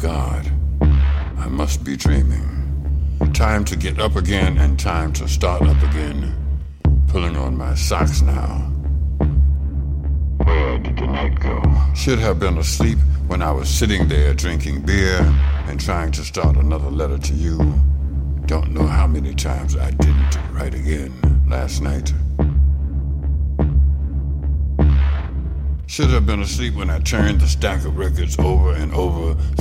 God, I must be dreaming. Time to get up again and time to start up again. Pulling on my socks now. Where did the night go? Should have been asleep when I was sitting there drinking beer and trying to start another letter to you. Don't know how many times I didn't write again last night. Should have been asleep when I turned the stack of records over and over.